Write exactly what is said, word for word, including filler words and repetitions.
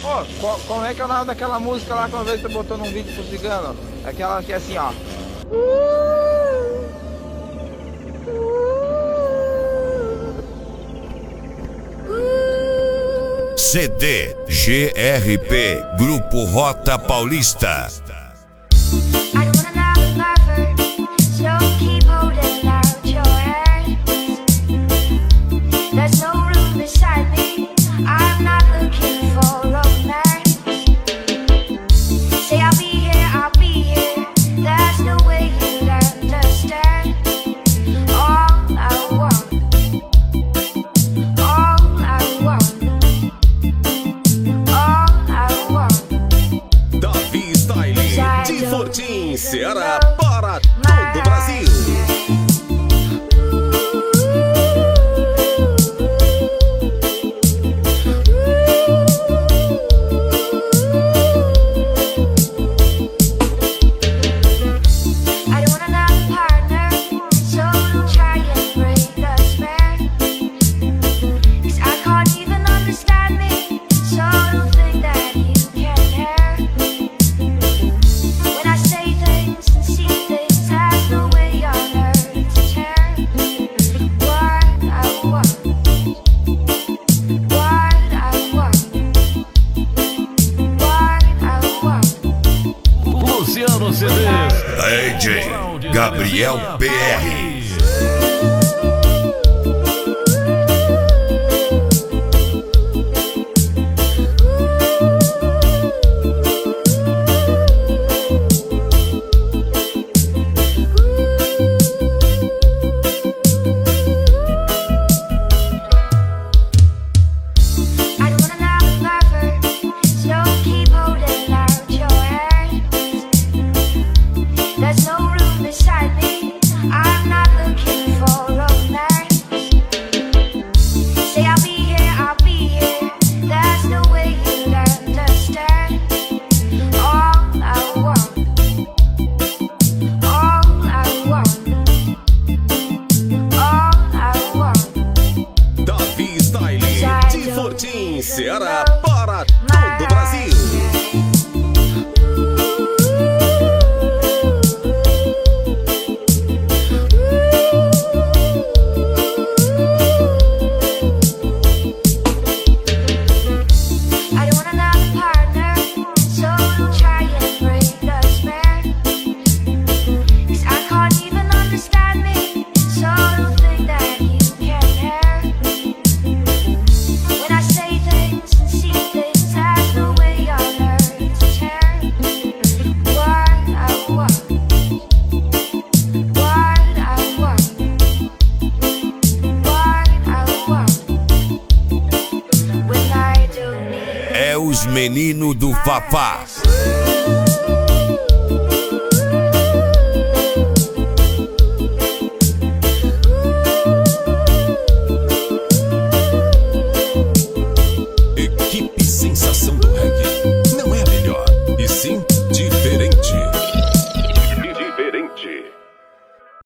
Pô, co- como é que é o nome daquela música lá que uma vez você botou num vídeo pro cigano? Aquela que é assim, ó. C D G R P Grupo Rota Paulista. I don't wanna laugh forever, so keep holding out your hand. There's no room beside me, I'm not looking for romance. Say I'll be here, I'll be here, there's no way you'd understand. All I want, all I want, all I want. Davi Style de Fortim, Ceará, para todo o Brasil. I don't want another partner, so don't try and break us back. 'Cause I can't even understand me, so don't think that you can care. When I say things and see things, there's no way on earth to share. What I want, what I want, what I want. Luciano C D. D J Gabriel P R. I don't wanna laugh forever, so keep holding out your hand. There's no room beside me, I'm not looking for romance. Say I'll be here, I'll be here, there's no way you'd understand. All I want, all I want, all I want. Davi Style de Fortim, Ceará, para todo o Brasil. I don't want another partner, so don't try and break us back. 'Cause I can't even understand me, so don't think that you can care. When I say things and see things, there's no way on earth to share. What I want, what I want, what I want. When I don't need É os meninos do Fafá.